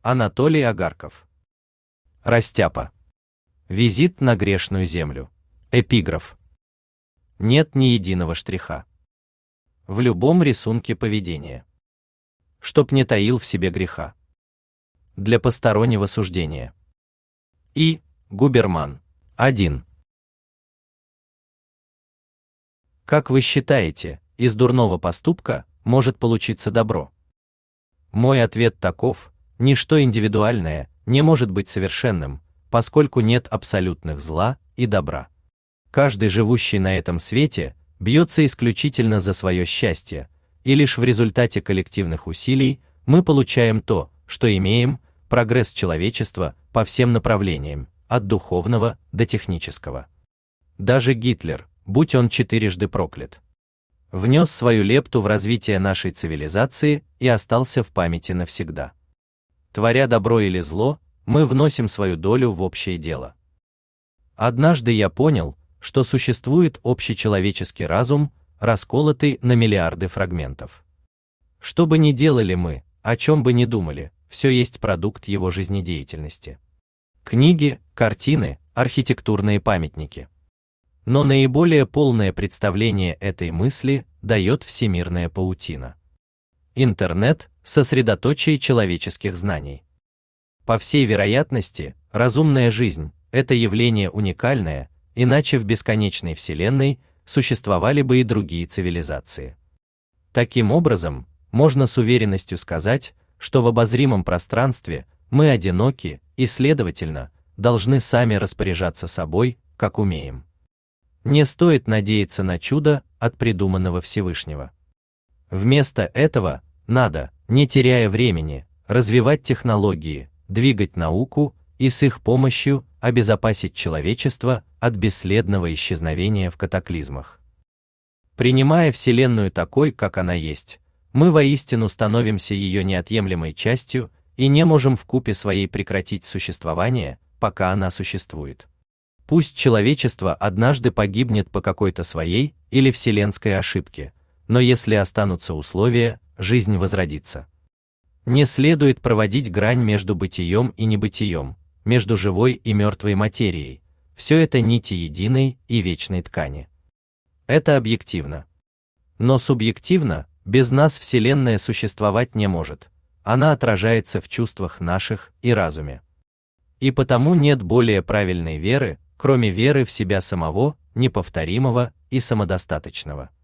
Анатолий Агарков. Растяпа. Визит на грешную землю. Эпиграф. Нет ни единого штриха в любом рисунке поведения, чтоб не таил в себе греха для постороннего суждения. И. Губерман. 1. Как вы считаете, из дурного поступка может получиться добро? Мой ответ таков: ничто индивидуальное не может быть совершенным, поскольку нет абсолютных зла и добра. Каждый, живущий на этом свете, бьется исключительно за свое счастье, и лишь в результате коллективных усилий мы получаем то, что имеем, прогресс человечества по всем направлениям, от духовного до технического. Даже Гитлер, будь он четырежды проклят, внес свою лепту в развитие нашей цивилизации и остался в памяти навсегда. Творя добро или зло, мы вносим свою долю в общее дело. Однажды я понял, что существует общечеловеческий разум, расколотый на миллиарды фрагментов. Что бы ни делали мы, о чем бы ни думали, все есть продукт его жизнедеятельности. Книги, картины, архитектурные памятники. Но наиболее полное представление этой мысли дает всемирная паутина. Интернет – сосредоточие человеческих знаний. По всей вероятности, разумная жизнь – это явление уникальное, иначе в бесконечной Вселенной существовали бы и другие цивилизации. Таким образом, можно с уверенностью сказать, что в обозримом пространстве мы одиноки и, следовательно, должны сами распоряжаться собой, как умеем. Не стоит надеяться на чудо от придуманного Всевышнего. Вместо этого надо, не теряя времени, развивать технологии, двигать науку и с их помощью обезопасить человечество от бесследного исчезновения в катаклизмах. Принимая Вселенную такой, как она есть, мы воистину становимся ее неотъемлемой частью и не можем вкупе своей прекратить существование, пока она существует. Пусть человечество однажды погибнет по какой-то своей или вселенской ошибке, но если останутся условия, жизнь возродится. Не следует проводить грань между бытием и небытием, между живой и мертвой материей. Все это нити единой и вечной ткани. Это объективно. Но субъективно, без нас Вселенная существовать не может. Она отражается в чувствах наших и разуме. И потому нет более правильной веры, кроме веры в себя самого, неповторимого и самодостаточного.